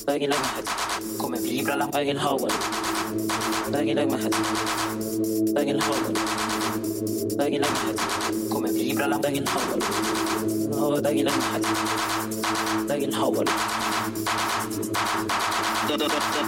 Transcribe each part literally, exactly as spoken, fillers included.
Daging lang mahal. Come vibra lang daging hawan. Daging lang mahal. Daging hawan. Daging lang mahal. Come vibra lang daging hawan. Oh, daging lang mahal. Daging hawan. Da da da da.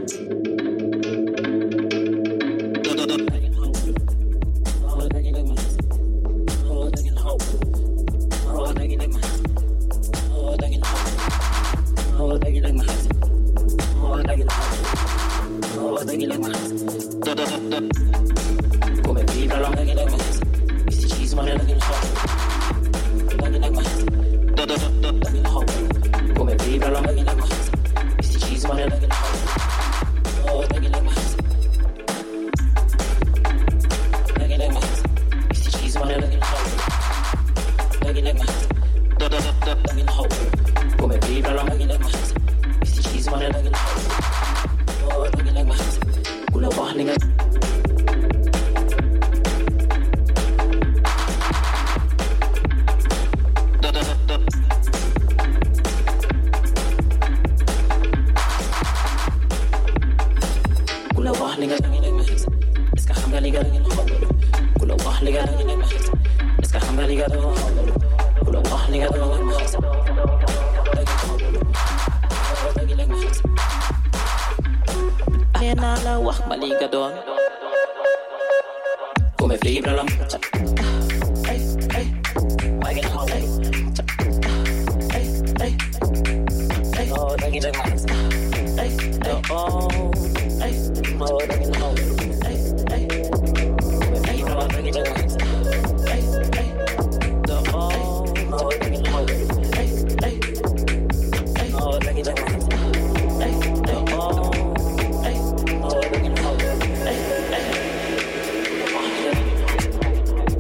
Da da da. Oh, daging lang mahal. Oh, daging hawan. Oh, daging lang mahal. Oh, daging hawan. Oh, daging lang mahal. Oh, daging hawan. Oh, daging lang mahal. Da da da da. Come vibra lang daging lang mahal. Misticismo lang daging hawan. Daging lang mahal. Da da da da. Daging hawan. Come vibra lang daging lang mahal. Misticismo lang daging hawan. Oh, daging lang mahal. Daging lang mahal. Misticismo lang daging hawan. Daging lang mahal. Da da da da. Daging hawan. Come vibra lang daging lang mahal. Misticismo lang daging hawan. Oh, daging lang mahal. Kulawah ningan. Come vibra lang. Ay, ay. Daging hawan. Ay, ay. Ay, oh, daging lang mahal. Ay, ay. Oh, ay. Oh, daging hawan. Ay, ay. Come vibra lang daging lang mahal. Ay, ay. Oh, oh, daging hawan. Ay, ay. Oh, daging lang mahal. Ay, ay. Oh, ay. Oh, daging hawan. Ay, ay.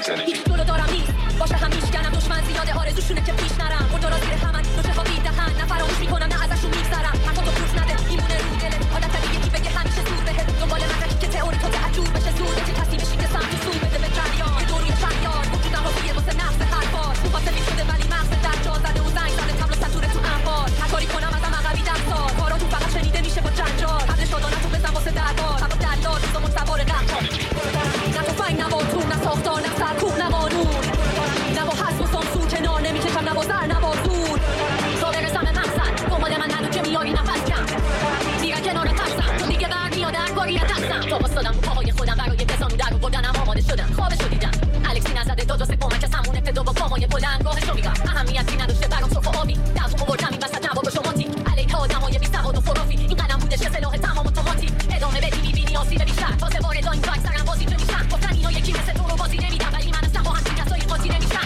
دلو دارم نیست باشه هم میشکنم دشمن زیاده آرزوشونه که پیش نرم خودارا زیر همن دو چه ها بیدهن نه فراموش میکنم نه ازشون میگذرم حتی تو پوست نده میمونه رو دلت عادت دیگه کی بگه همیشه زور بهت دنبال مدرکی که تئوری تو تعجب بشه زوده که کسی بشی که سمت سو بده به جریان یه دوری شیار وجودم رو بیه واسه نفس هر بار تو واسه میشده ولی مغز در جا زده و زنگ زده تبل و سطوره تو انبار هر کاری کنم ازم عقبی دم سار کارا تو فقط شنیده میشه با جنجال قبل شادانه تو بزن واسه دربار هوا دلال روزمون سوار قهار نه تو فنگ نه با تو نه ساختار نه سرکوب نه قانون نه با حسب و سانسور کنار نمیکشم نه با زر نه با زور تا برسم به مقصد دنبال من ندو که میاری نفس کم دیگه کنار ترسم تو دیگه برمیاد هر کاری دستم تا باستادم رو پاهای خودم برای بزانو در بردنم آماده شدم خوابشو دیدم الکسی نزده داد واسه کمک از همون ابتدا با پامای بلند راهشو میرم اهمیتی نداشته برام صبح آبی دستمو بردم این وسط نوار شماتی علیه آدمای بی سواد و خرافی این قلم بودش که سلاح تمام اتوماتیک ادامه بدی میبینی آسیب بیشتر تازه وارد این تراک سرم بازی تو میشن گفتن اینا یکی مثل تو رو بازی نمیدن ولی من اصلا با هم کسایی قاطی نمیشن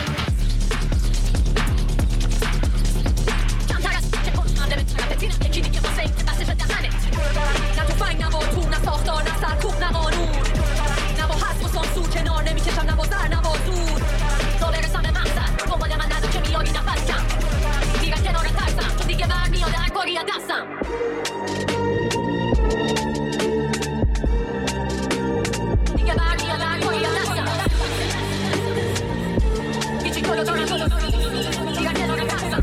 کمتر از که کنم به طرفتینم یکی دیگه واسه این که بسش دهنت نه تو فنگ نه با تو نه ساختار نه سرکوب نه قانون نه با حسب و سانسور کنار نمیکشم نه با زر نه با زور تا برسم به مقصد دنبال من ندو که میاری نفس کم دیگه کنار ترسم تو دیگه برمیاد هر کاری از دستم دیگه برمیاد هر کاری از دستم هیچی کلو دارم دیگه کنار ترسم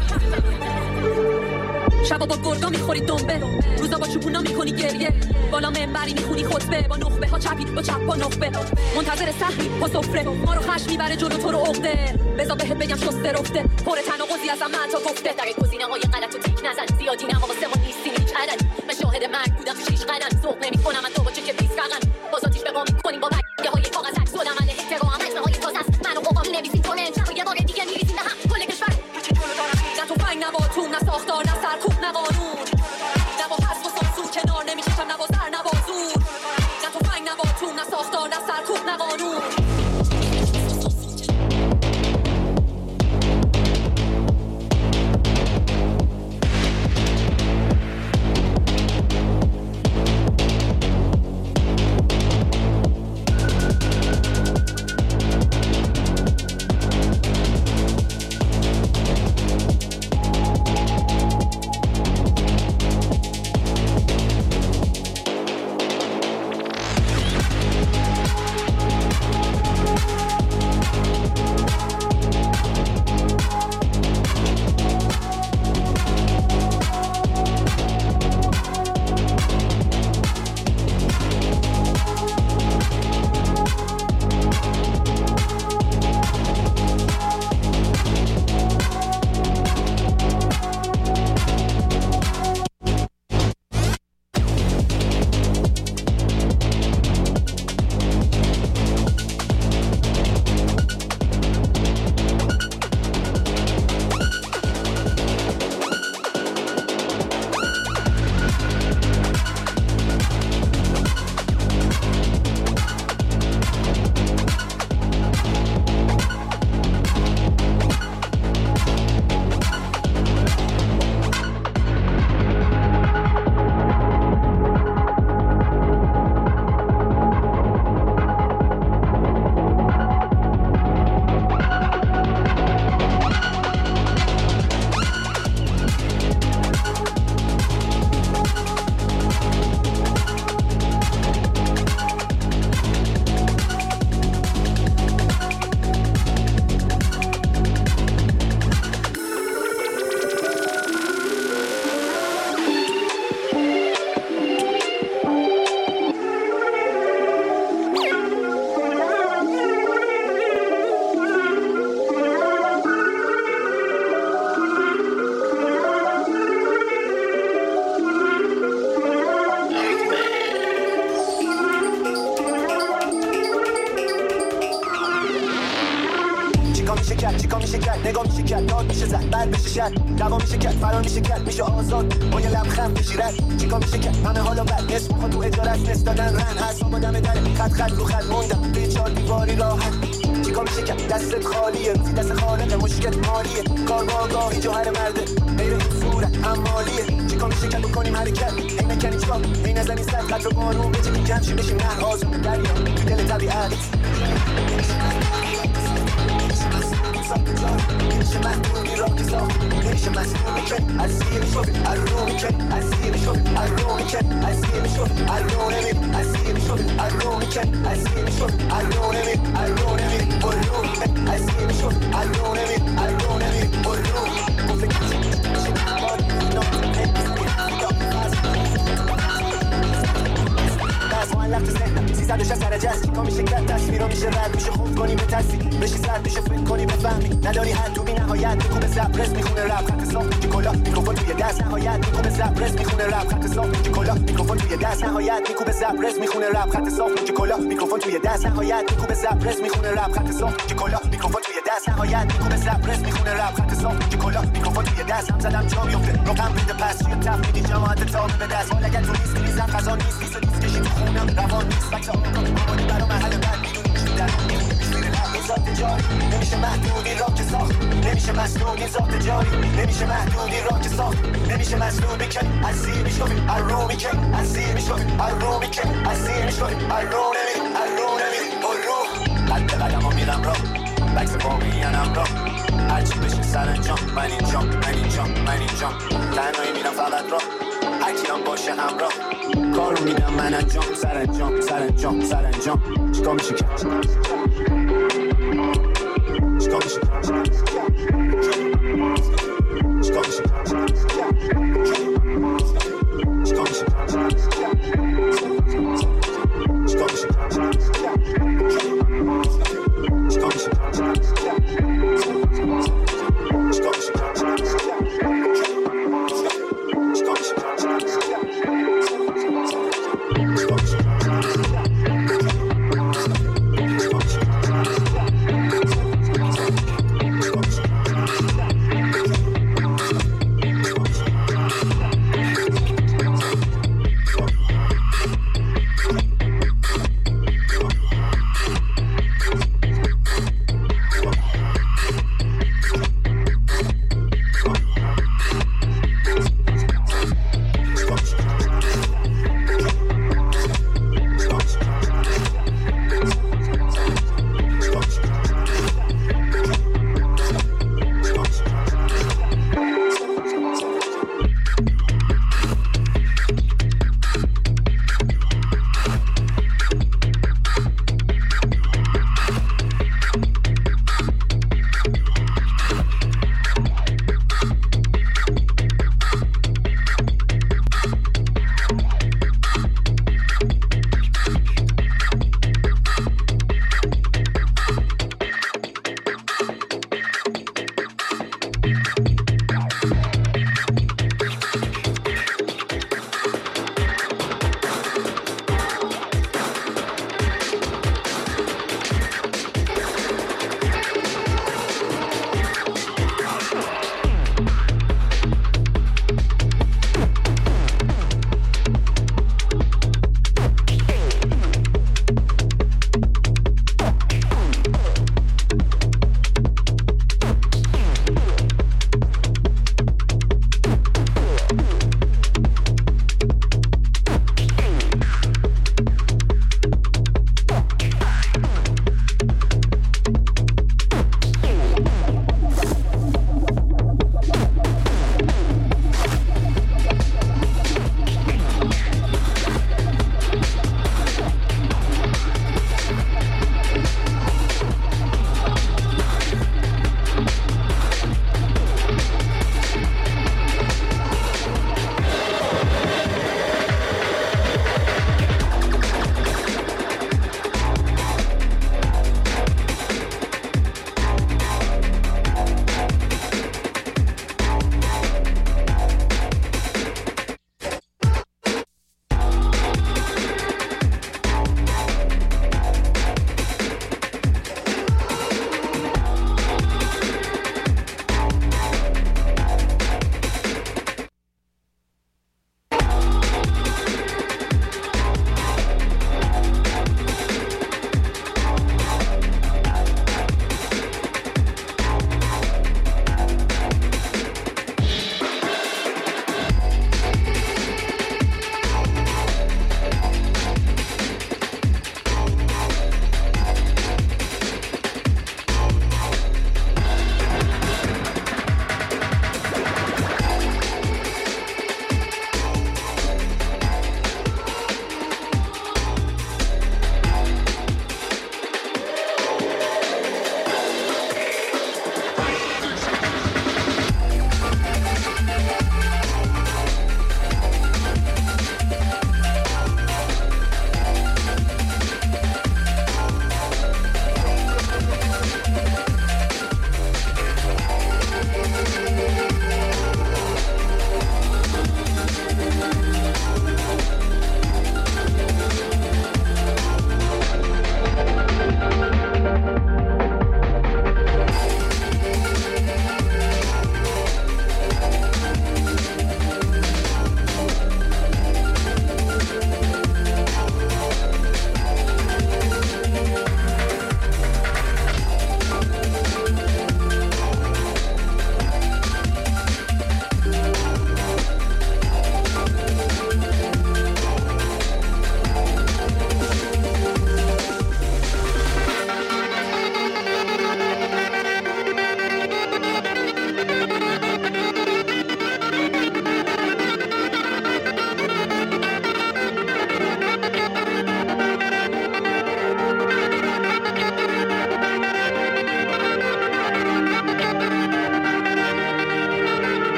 شبا با گرگا میخوری دنبه روزا با چوبونا میکنی گریه بالا منبری میخونی خطبه با نخبه ها چپی با چپ با نخبه منتظر سهمی با سفره ما رو خشم میبره جلو تو رو عقده بذار بهت بگم شسته رفته پر تناقضی ازم من تا گفته در گزینه های غلط و تیک نزن زیادی نما واسه ما نیستی هیچ عدد من شاهد مرگ بودم تو شیش قدم ذوق نمیکنم من تو با چه که بیست رقم باز آتیش به ما میکنیم با بگه های کاغذ عکس و عمل احترام اسم های تازه است من و قوقا مینویسیم تو نمیشه یه بار دیگه میریزیم به هم کل کشور نه تو فنگ نه با تو نه ساختار نه سرکوب نه قانون نه با حسب و سانسور کنار نمیکشم نه با زر نه با زور نه تو فنگ نه با تو نه ساختار نه سرکوب نه قانون دوا میشه کرد فرار میشه کرد میشه آزاد با یه لبخند بشیرد چیکار میشه کرد همه حالا بد اسم خود تو اجارت نست دادن رن هست آما دم در خط خط رو خط موندم توی چار دیواری راحت چیکار میشه کرد دستت خالیه روزی دست خالقه مشکل مالیه کار با آگاهی جوهر مرده غیر این صورت امالیه چیکار میشه کرد بکنیم حرکت هی نکنی چیکار هی نزنی سر خط رو بارون بچه که جمشی بشیم نه آزون دریا تو دل طبیعت ساخت جاری نمیشه محدودی را که ساخت نمیشه مسئولی که از زیر شد ارومی که از زیر شد ارومی که از زیر شد ارونمی از زیر شد ارومی که از زیر شد ارونمی ارونمی برو از زیر شد ارونمی ارونمی برو گفته کسی از ما لفت ذهنم سیصد و شصت درجه است چیکار میشه کرد تصویر رو میشه رد میشه خوب کنی به تصویر بشی سرد میشه فکر کنی بفهمی نداری حد تو بی نهایت میکوبه زبرس میخونه رپ خط صاف کلا میکروفون توی دست نهایت میکوبه زبرس میخونه رپ خط صاف کلا میکروفون توی دست نهایت میکوبه زبرس میخونه رپ خط صاف کلا میکروفون توی دست نهایت میکوبه زبرس میخونه رپ خط صاف کلا میکروفون توی دست نهایت میکوبه زبرس میخونه رپ خط صاف کلا میکروفون توی دست هم زدم جا میفته رقم بده پس توی تفریدی جماعت تا به دست حالا اگه تو نیست میزن خزان نیست نیست نیست کشی تو خونم روان نیست بچه آقا آماده برا محل بد میدونی چی در این ذات جاری نمیشه محدودی را که ساخت نمیشه مسئولی ذات جاری نمیشه محدودی را که ساخت نمیشه مسئولی که از زیر میشوی ارومی که از زیر میشوی ارومی که از زیر میشوی ارونمی ارونمی برو قد قدم ها میرم را بکس واقعی انم را هرچی بشه سرانجام من اینجام من اینجام من اینجام تنهایی میرم فقط را هرکیام باشه همراه کار رو میدم من انجام سرانجام سرانجام سرانجام چیکار میشه کرد چیکار میشه کرد